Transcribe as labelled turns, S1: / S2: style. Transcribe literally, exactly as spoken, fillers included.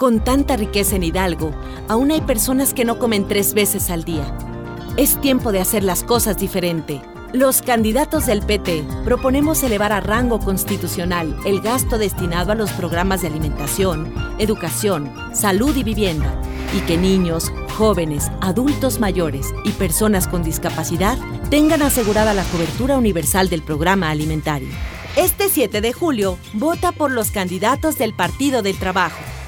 S1: Con tanta riqueza en Hidalgo, aún hay personas que no comen tres veces al día. Es tiempo de hacer las cosas diferente. Los candidatos del P T proponemos elevar a rango constitucional el gasto destinado a los programas de alimentación, educación, salud y vivienda, y que niños, jóvenes, adultos mayores y personas con discapacidad tengan asegurada la cobertura universal del programa alimentario. Este siete de julio, vota por los candidatos del Partido del Trabajo.